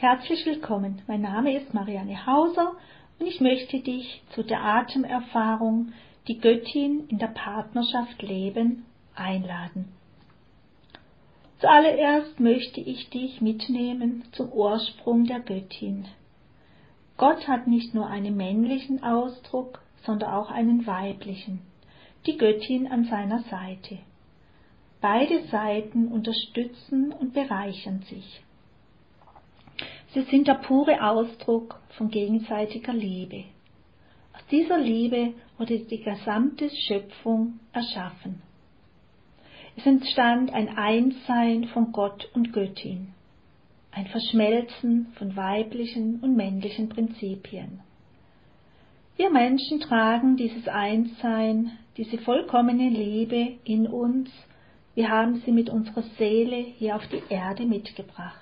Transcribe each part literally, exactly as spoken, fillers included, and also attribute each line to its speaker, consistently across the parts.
Speaker 1: Herzlich willkommen, mein Name ist Marianne Hauser und ich möchte dich zu der Atemerfahrung, die Göttin in der Partnerschaft leben, einladen. Zuallererst möchte ich dich mitnehmen zum Ursprung der Göttin. Gott hat nicht nur einen männlichen Ausdruck, sondern auch einen weiblichen, die Göttin an seiner Seite. Beide Seiten unterstützen und bereichern sich. Sie sind der pure Ausdruck von gegenseitiger Liebe. Aus dieser Liebe wurde die gesamte Schöpfung erschaffen. Es entstand ein Einssein von Gott und Göttin, ein Verschmelzen von weiblichen und männlichen Prinzipien. Wir Menschen tragen dieses Einssein, diese vollkommene Liebe in uns, wir haben sie mit unserer Seele hier auf die Erde mitgebracht.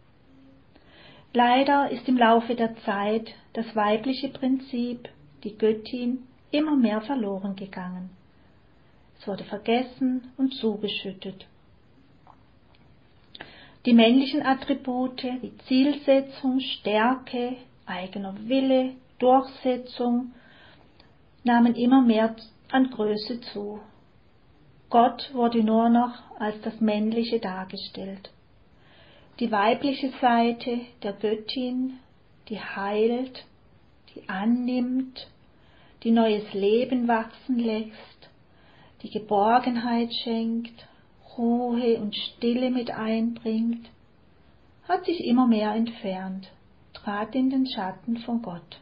Speaker 1: Leider ist im Laufe der Zeit das weibliche Prinzip, die Göttin, immer mehr verloren gegangen. Es wurde vergessen und zugeschüttet. Die männlichen Attribute wie Zielsetzung, Stärke, eigener Wille, Durchsetzung nahmen immer mehr an Größe zu. Gott wurde nur noch als das Männliche dargestellt. Die weibliche Seite der Göttin, die heilt, die annimmt, die neues Leben wachsen lässt, die Geborgenheit schenkt, Ruhe und Stille mit einbringt, hat sich immer mehr entfernt, trat in den Schatten von Gott.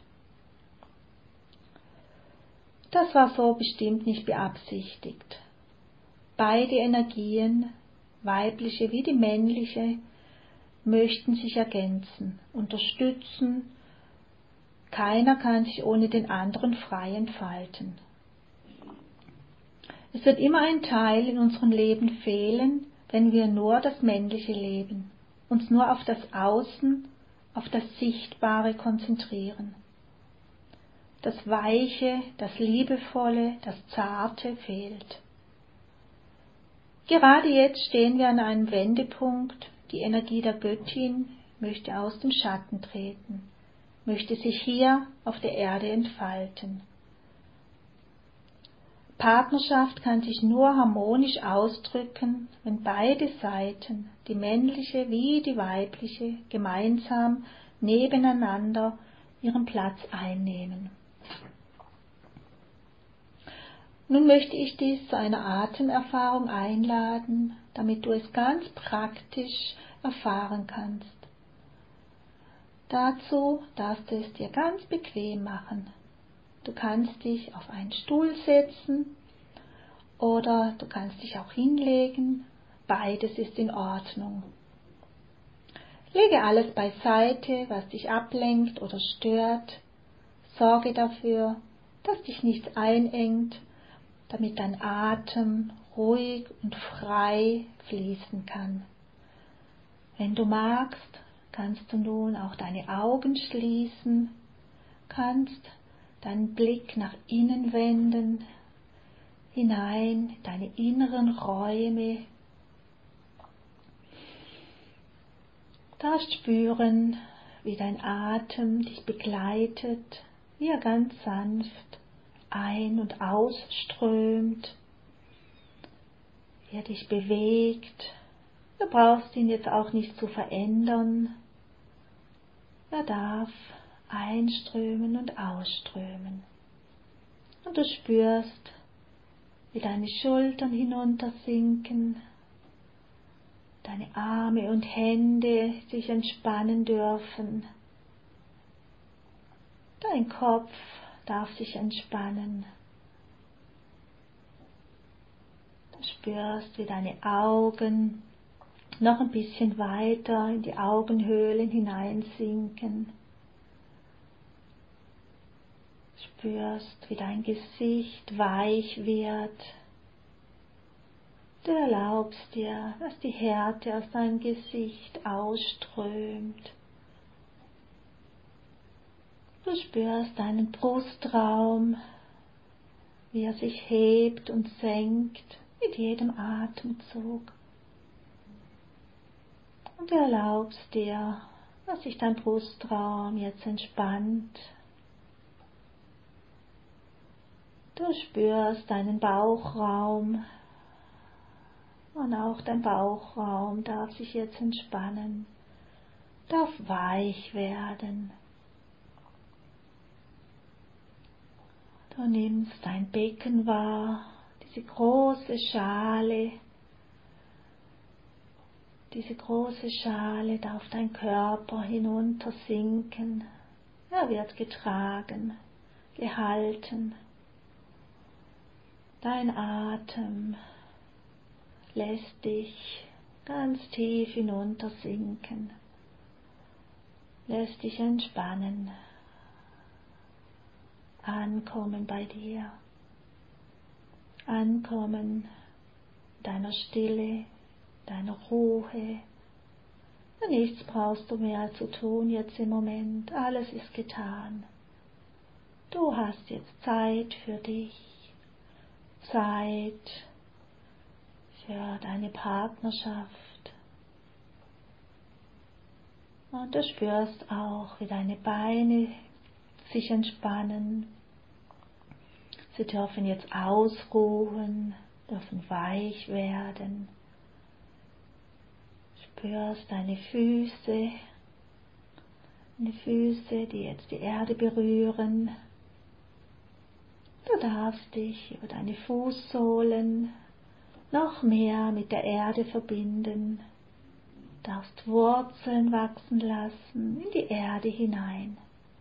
Speaker 1: Das war so bestimmt nicht beabsichtigt. Beide Energien, weibliche wie die männliche, möchten sich ergänzen, unterstützen. Keiner kann sich ohne den anderen frei entfalten. Es wird immer ein Teil in unserem Leben fehlen, wenn wir nur das Männliche leben, uns nur auf das Außen, auf das Sichtbare konzentrieren. Das Weiche, das Liebevolle, das Zarte fehlt. Gerade jetzt stehen wir an einem Wendepunkt. Die Energie der Göttin möchte aus dem Schatten treten, möchte sich hier auf der Erde entfalten. Partnerschaft kann sich nur harmonisch ausdrücken, wenn beide Seiten, die männliche wie die weibliche, gemeinsam nebeneinander ihren Platz einnehmen. Nun möchte ich dich zu einer Atemerfahrung einladen, damit du es ganz praktisch erfahren kannst. Dazu darfst du es dir ganz bequem machen. Du kannst dich auf einen Stuhl setzen oder du kannst dich auch hinlegen. Beides ist in Ordnung. Lege alles beiseite, was dich ablenkt oder stört. Sorge dafür, dass dich nichts einengt, damit dein Atem ruhig und frei fließen kann. Wenn du magst, kannst du nun auch deine Augen schließen, kannst deinen Blick nach innen wenden, hinein in deine inneren Räume. Du darfst spüren, wie dein Atem dich begleitet, wie er ganz sanft ein- und ausströmt, wie er dich bewegt. Du brauchst ihn jetzt auch nicht zu verändern. Er darf einströmen und ausströmen. Und du spürst, wie deine Schultern hinuntersinken, deine Arme und Hände sich entspannen dürfen. Dein Kopf darf sich entspannen. Du spürst, wie deine Augen noch ein bisschen weiter in die Augenhöhlen hineinsinken. Du spürst, wie dein Gesicht weich wird. Du erlaubst dir, dass die Härte aus deinem Gesicht ausströmt. Du spürst deinen Brustraum, wie er sich hebt und senkt mit jedem Atemzug. Und du erlaubst dir, dass sich dein Brustraum jetzt entspannt. Du spürst deinen Bauchraum und auch dein Bauchraum darf sich jetzt entspannen, darf weich werden. Du nimmst dein Becken wahr, diese große Schale. Diese große Schale darf dein Körper hinunter sinken. Er wird getragen, gehalten. Dein Atem lässt dich ganz tief hinunter sinken, lässt dich entspannen, ankommen bei dir, ankommen in deiner Stille, deiner Ruhe. Nichts brauchst du mehr zu tun jetzt im Moment, alles ist getan. Du hast jetzt Zeit für dich, Zeit für deine Partnerschaft. Und du spürst auch, wie deine Beine sich entspannen. Sie dürfen jetzt ausruhen, dürfen weich werden. Spürst deine Füße, deine Füße, die jetzt die Erde berühren. Du darfst dich über deine Fußsohlen noch mehr mit der Erde verbinden. Du darfst Wurzeln wachsen lassen in die Erde hinein.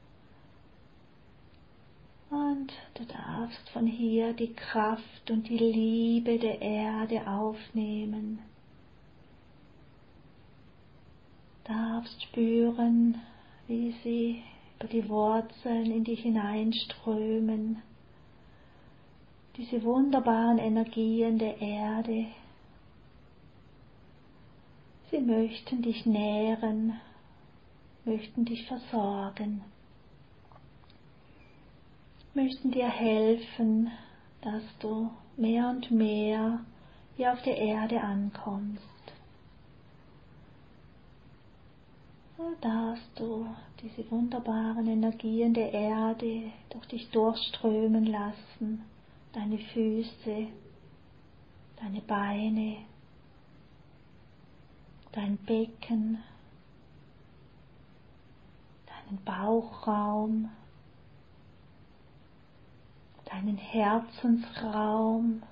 Speaker 1: Und du darfst von hier die Kraft und die Liebe der Erde aufnehmen. Du darfst spüren, wie sie über die Wurzeln in dich hineinströmen. Diese wunderbaren Energien der Erde. Sie möchten dich nähren, möchten dich versorgen, möchten dir helfen, dass du mehr und mehr hier auf der Erde ankommst. So darfst du diese wunderbaren Energien der Erde durch dich durchströmen lassen, deine Füße, deine Beine, dein Becken, deinen Bauchraum, deinen Herzensraum,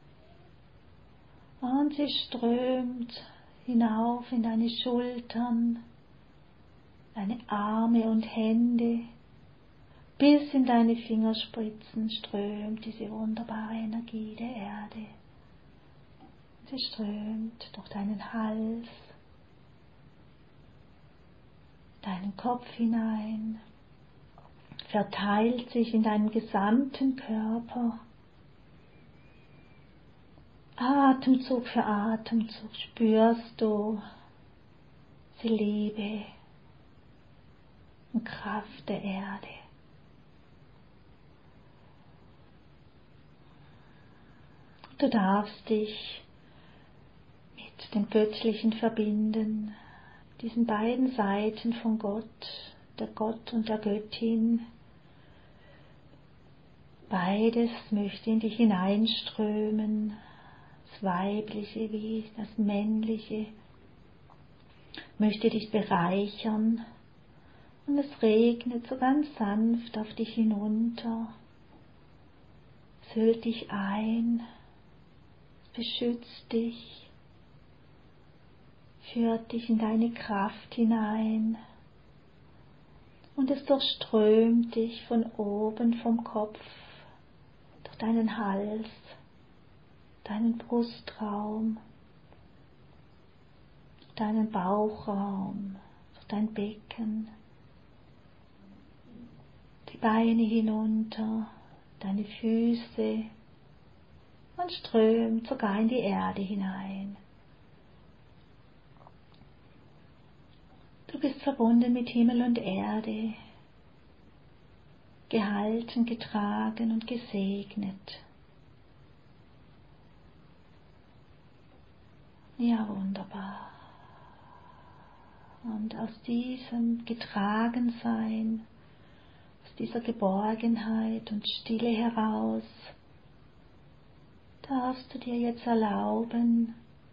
Speaker 1: und sie strömt hinauf in deine Schultern, deine Arme und Hände, bis in deine Fingerspitzen strömt diese wunderbare Energie der Erde. Sie strömt durch deinen Hals, deinen Kopf hinein, verteilt sich in deinem gesamten Körper. Atemzug für Atemzug spürst du die Liebe und Kraft der Erde. Du darfst dich mit dem Göttlichen verbinden, diesen beiden Seiten von Gott, der Gott und der Göttin. Beides möchte in dich hineinströmen, das Weibliche wie das Männliche, möchte dich bereichern, und es regnet so ganz sanft auf dich hinunter, es hüllt dich ein, es beschützt dich, führt dich in deine Kraft hinein, und es durchströmt dich von oben vom Kopf, durch deinen Hals, deinen Brustraum, deinen Bauchraum, durch dein Becken, die Beine hinunter, deine Füße, und strömt sogar in die Erde hinein. Du bist verbunden mit Himmel und Erde, gehalten, getragen und gesegnet. Ja, wunderbar. Und aus diesem Getragensein, aus dieser Geborgenheit und Stille heraus, darfst du dir jetzt erlauben,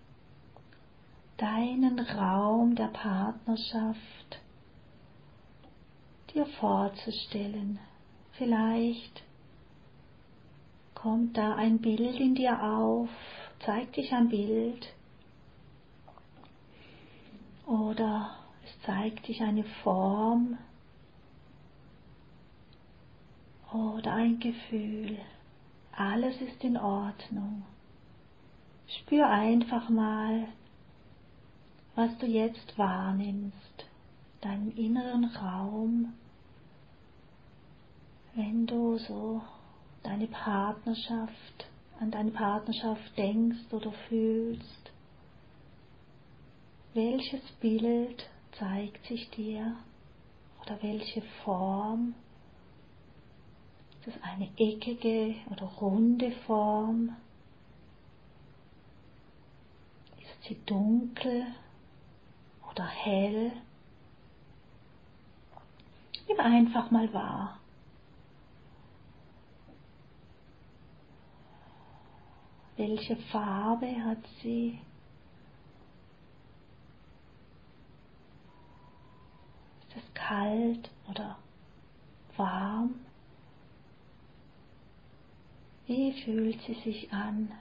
Speaker 1: deinen Raum der Partnerschaft dir vorzustellen. Vielleicht kommt da ein Bild in dir auf, zeigt dich ein Bild oder es zeigt dich eine Form oder ein Gefühl. Alles ist in Ordnung. Spür einfach mal, was du jetzt wahrnimmst, deinen inneren Raum, wenn du so deine Partnerschaft, an deine Partnerschaft denkst oder fühlst. Welches Bild zeigt sich dir oder welche Form? Ist es eine eckige oder runde Form? Ist sie dunkel oder hell? Nimm einfach mal wahr. Welche Farbe hat sie? Ist es kalt oder warm? Wie fühlt sie sich an?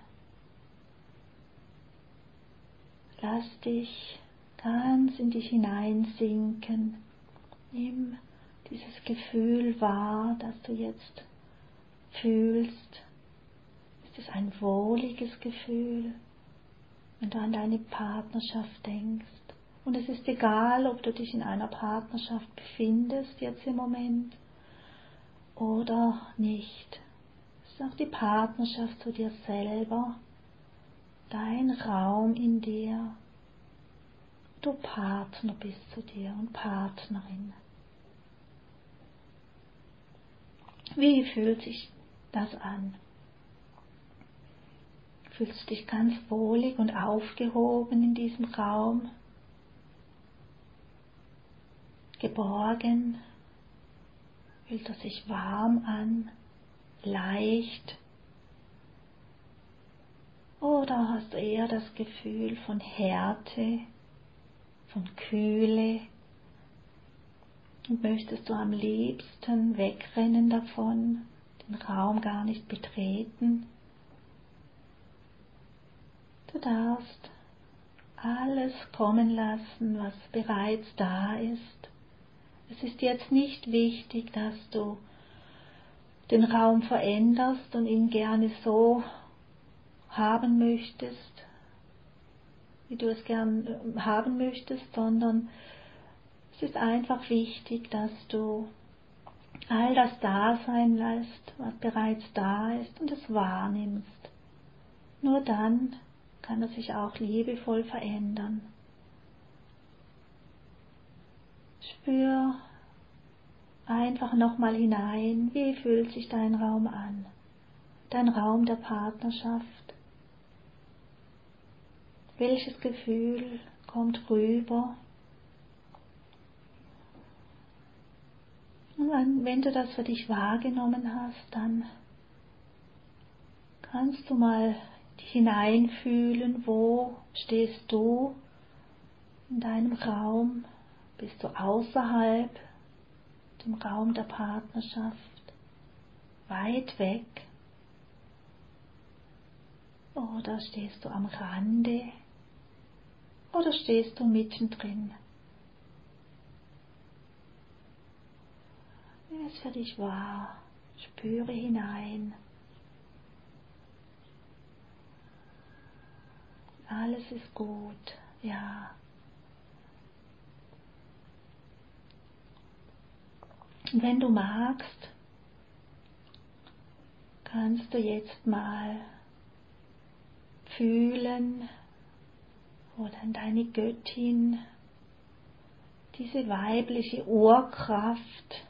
Speaker 1: Lass dich ganz in dich hineinsinken. Nimm dieses Gefühl wahr, das du jetzt fühlst. Ist es ein wohliges Gefühl, wenn du an deine Partnerschaft denkst? Und es ist egal, ob du dich in einer Partnerschaft befindest jetzt im Moment oder nicht. Es ist auch die Partnerschaft zu dir selber, dein Raum in dir. Du Partner bist zu dir und Partnerin. Wie fühlt sich das an? Fühlst du dich ganz wohlig und aufgehoben in diesem Raum? Geborgen? Fühlt er sich warm an? Leicht? Oder hast du eher das Gefühl von Härte, von Kühle? Und möchtest du am liebsten wegrennen davon, den Raum gar nicht betreten? Du darfst alles kommen lassen, was bereits da ist. Es ist jetzt nicht wichtig, dass du den Raum veränderst und ihn gerne so haben möchtest, wie du es gern haben möchtest, sondern es ist einfach wichtig, dass du all das da sein lässt, was bereits da ist, und es wahrnimmst. Nur dann kann er sich auch liebevoll verändern. Spür einfach nochmal hinein, wie fühlt sich dein Raum an, dein Raum der Partnerschaft. Welches Gefühl kommt rüber? Und wenn du das für dich wahrgenommen hast, dann kannst du mal hineinfühlen, wo stehst du in deinem Raum? Bist du außerhalb dem Raum der Partnerschaft, weit weg? Oder stehst du am Rande? Oder stehst du mittendrin? Nimm es für dich wahr, spüre hinein. Alles ist gut, ja. Und wenn du magst, kannst du jetzt mal fühlen, wo dann deine Göttin, diese weibliche Urkraft,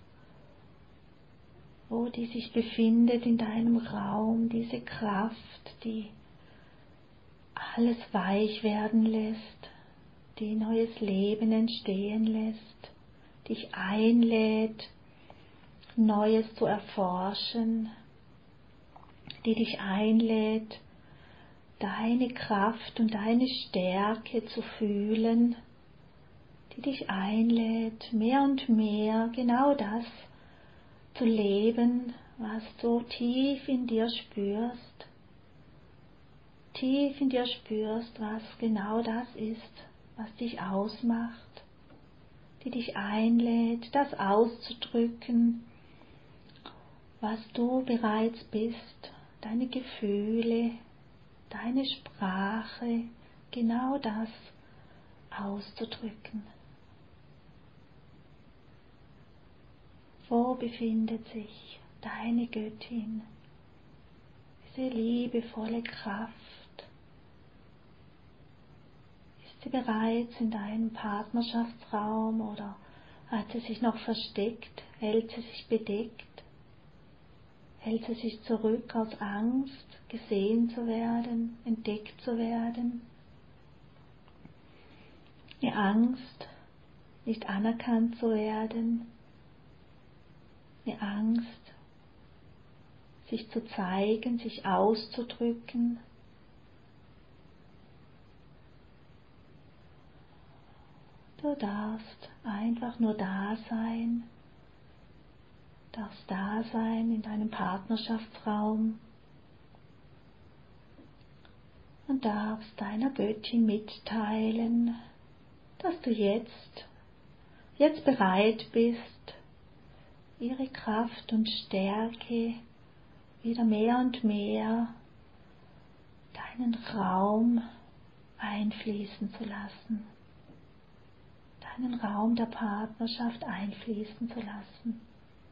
Speaker 1: wo die sich befindet in deinem Raum, diese Kraft, die alles weich werden lässt, die neues Leben entstehen lässt, dich einlädt, Neues zu erforschen, die dich einlädt, deine Kraft und deine Stärke zu fühlen, die dich einlädt, mehr und mehr genau das zu leben, was du tief in dir spürst, tief in dir spürst, was genau das ist, was dich ausmacht, die dich einlädt, das auszudrücken, was du bereits bist, deine Gefühle, deine Sprache, genau das auszudrücken. Wo befindet sich deine Göttin, diese liebevolle Kraft? Ist sie bereits in deinem Partnerschaftsraum oder hat sie sich noch versteckt? Hält sie sich bedeckt? Hält sie sich zurück aus Angst, gesehen zu werden, entdeckt zu werden? Die Angst, nicht anerkannt zu werden, die Angst, sich zu zeigen, sich auszudrücken. Du darfst einfach nur da sein, darfst da sein in deinem Partnerschaftsraum und darfst deiner Göttin mitteilen, dass du jetzt, jetzt bereit bist, ihre Kraft und Stärke wieder mehr und mehr deinen Raum einfließen zu lassen, deinen Raum der Partnerschaft einfließen zu lassen.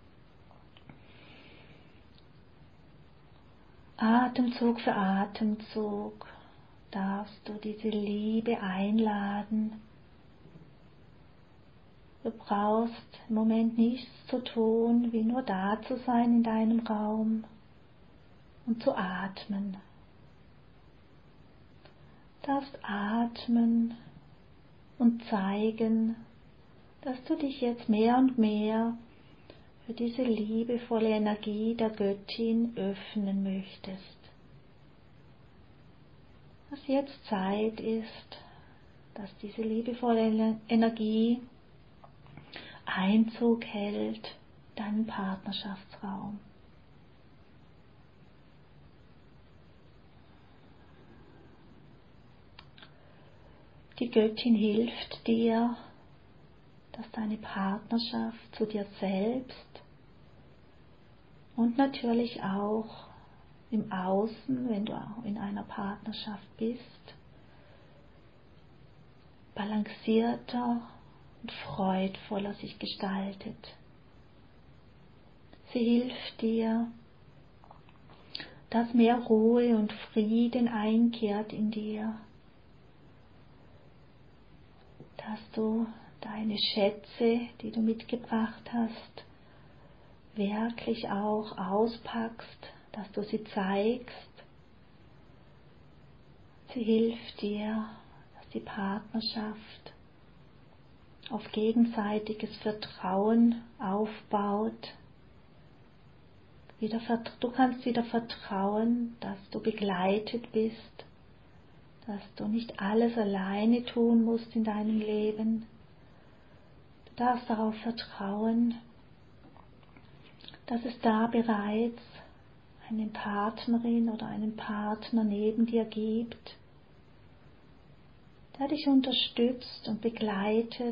Speaker 1: Atemzug für Atemzug darfst du diese Liebe einladen. Du brauchst im Moment nichts zu tun, wie nur da zu sein in deinem Raum und zu atmen. Du darfst atmen und zeigen, dass du dich jetzt mehr und mehr für diese liebevolle Energie der Göttin öffnen möchtest. Dass jetzt Zeit ist, dass diese liebevolle Energie Einzug hält in deinen Partnerschaftsraum. Die Göttin hilft dir, dass deine Partnerschaft zu dir selbst und natürlich auch im Außen, wenn du auch in einer Partnerschaft bist, balancierter und freudvoller sich gestaltet. Sie hilft dir, dass mehr Ruhe und Frieden einkehrt in dir, dass du deine Schätze, die du mitgebracht hast, wirklich auch auspackst, dass du sie zeigst. Sie hilft dir, dass die Partnerschaft auf gegenseitiges Vertrauen aufbaut. Wieder, du kannst wieder vertrauen, dass du begleitet bist, dass du nicht alles alleine tun musst in deinem Leben. Du darfst darauf vertrauen, dass es da bereits eine Partnerin oder einen Partner neben dir gibt, der dich unterstützt und begleitet,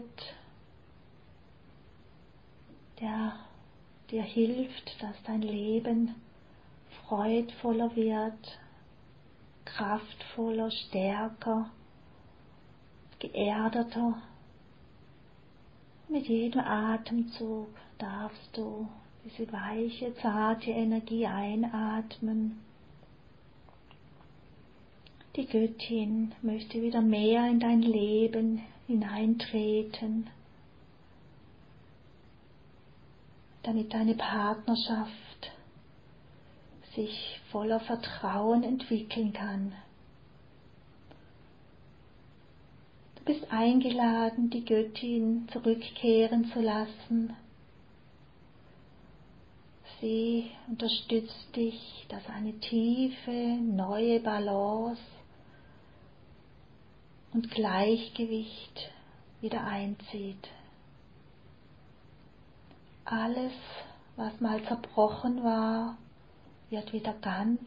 Speaker 1: der dir hilft, dass dein Leben freudvoller wird, kraftvoller, stärker, geerdeter. Mit jedem Atemzug darfst du diese weiche, zarte Energie einatmen. Die Göttin möchte wieder mehr in dein Leben hineintreten, damit deine Partnerschaft sich voller Vertrauen entwickeln kann. Du bist eingeladen, die Göttin zurückkehren zu lassen. Sie unterstützt dich, dass eine tiefe, neue Balance und Gleichgewicht wieder einzieht. Alles, was mal zerbrochen war, wird wieder ganz.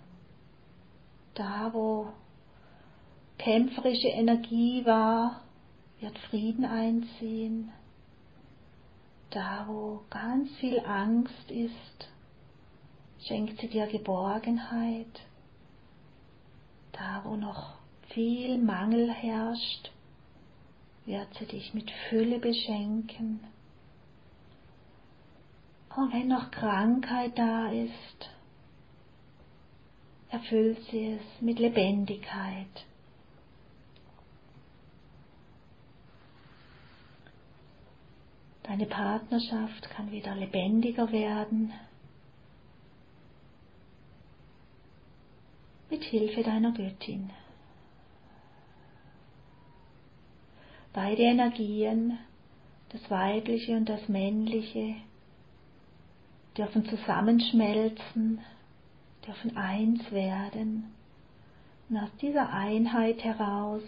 Speaker 1: Da, wo kämpferische Energie war, wird Frieden einziehen. Da, wo ganz viel Angst ist, schenkt sie dir Geborgenheit. Da, wo noch viel Mangel herrscht, wird sie dich mit Fülle beschenken. Und wenn noch Krankheit da ist, erfüllt sie es mit Lebendigkeit. Deine Partnerschaft kann wieder lebendiger werden, mit Hilfe deiner Göttin. Beide Energien, das Weibliche und das Männliche, dürfen zusammenschmelzen, dürfen eins werden. Und aus dieser Einheit heraus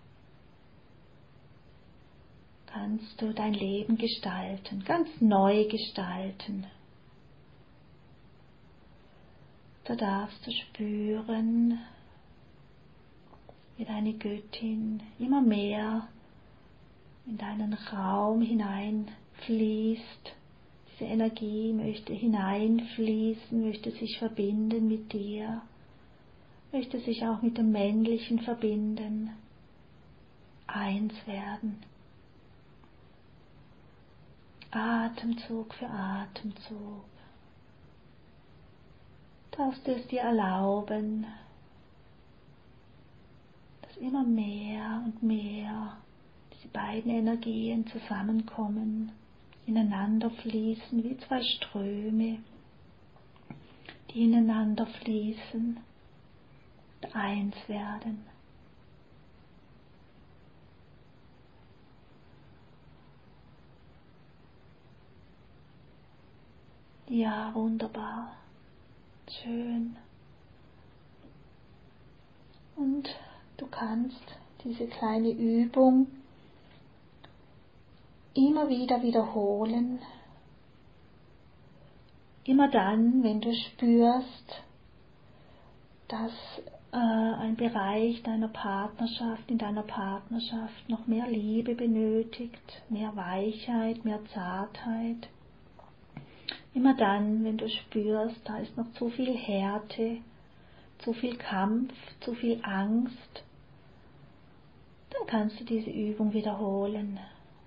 Speaker 1: kannst du dein Leben gestalten, ganz neu gestalten. Da darfst du spüren, wie deine Göttin immer mehr in deinen Raum hineinfließt. Diese Energie möchte hineinfließen, möchte sich verbinden mit dir, möchte sich auch mit dem Männlichen verbinden, eins werden. Atemzug für Atemzug. Darfst du es dir erlauben, dass immer mehr und mehr diese beiden Energien zusammenkommen, ineinander fließen wie zwei Ströme, die ineinander fließen und eins werden. Ja, wunderbar, schön. Und du kannst diese kleine Übung immer wieder wiederholen. Immer dann, wenn du spürst, dass äh, ein Bereich deiner Partnerschaft, in deiner Partnerschaft noch mehr Liebe benötigt, mehr Weichheit, mehr Zartheit. Immer dann, wenn du spürst, da ist noch zu viel Härte, zu viel Kampf, zu viel Angst, dann kannst du diese Übung wiederholen.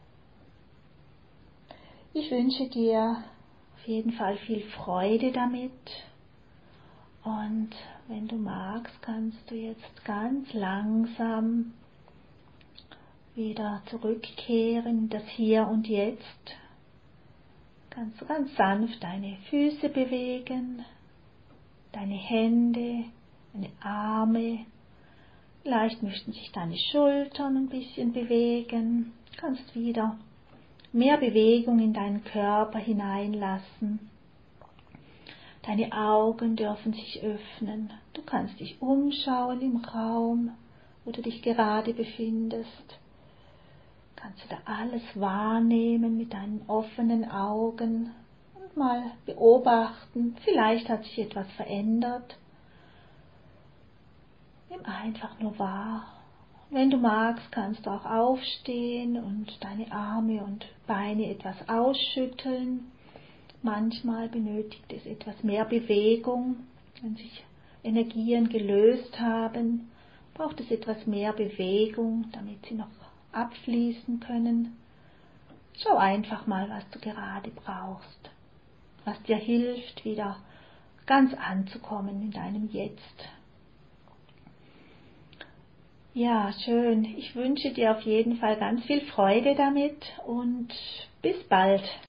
Speaker 1: Ich wünsche dir auf jeden Fall viel Freude damit und wenn du magst, kannst du jetzt ganz langsam wieder zurückkehren in das Hier und Jetzt. Kannst du ganz sanft deine Füße bewegen, deine Hände, deine Arme. Vielleicht möchten sich deine Schultern ein bisschen bewegen. Du kannst wieder mehr Bewegung in deinen Körper hineinlassen. Deine Augen dürfen sich öffnen. Du kannst dich umschauen im Raum, wo du dich gerade befindest. Kannst du da alles wahrnehmen mit deinen offenen Augen und mal beobachten. Vielleicht hat sich etwas verändert. Nimm einfach nur wahr. Wenn du magst, kannst du auch aufstehen und deine Arme und Beine etwas ausschütteln. Manchmal benötigt es etwas mehr Bewegung. Wenn sich Energien gelöst haben, braucht es etwas mehr Bewegung, damit sie noch abfließen können. Schau einfach mal, was du gerade brauchst, was dir hilft, wieder ganz anzukommen in deinem Jetzt. Ja, schön. Ich wünsche dir auf jeden Fall ganz viel Freude damit und bis bald.